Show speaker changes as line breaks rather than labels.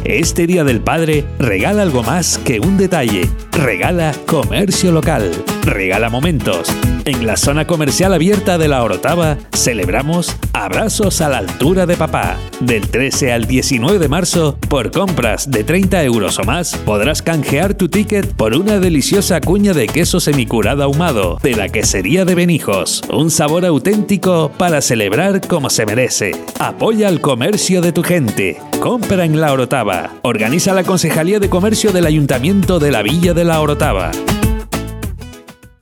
Este Día del Padre, regala algo más que un detalle. Regala comercio local. Regala momentos. En la zona comercial abierta de La Orotava celebramos Abrazos a la altura de papá. Del 13 al 19 de marzo, por compras de 30 euros o más, podrás canjear tu ticket por una deliciosa cuña de queso semicurado ahumado de la quesería de Benijos. Un sabor auténtico para celebrar como se merece. Apoya el comercio de tu gente. Compra en La Orotava. Organiza la Concejalía de Comercio del Ayuntamiento de la Villa de La Orotava.